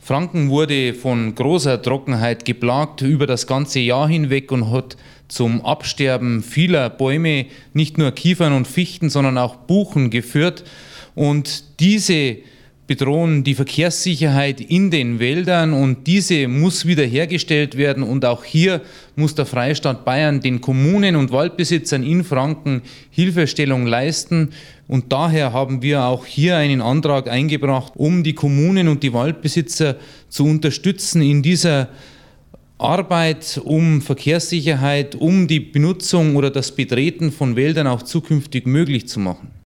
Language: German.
Franken wurde von großer Trockenheit geplagt über das ganze Jahr hinweg und hat zum Absterben vieler Bäume, nicht nur Kiefern und Fichten, sondern auch Buchen geführt. Und diese bedrohen die Verkehrssicherheit in den Wäldern und diese muss wiederhergestellt werden. Und auch hier muss der Freistaat Bayern den Kommunen und Waldbesitzern in Franken Hilfestellung leisten. Und daher haben wir auch hier einen Antrag eingebracht, um die Kommunen und die Waldbesitzer zu unterstützen in dieser Arbeit um Verkehrssicherheit, um die Benutzung oder das Betreten von Wäldern auch zukünftig möglich zu machen.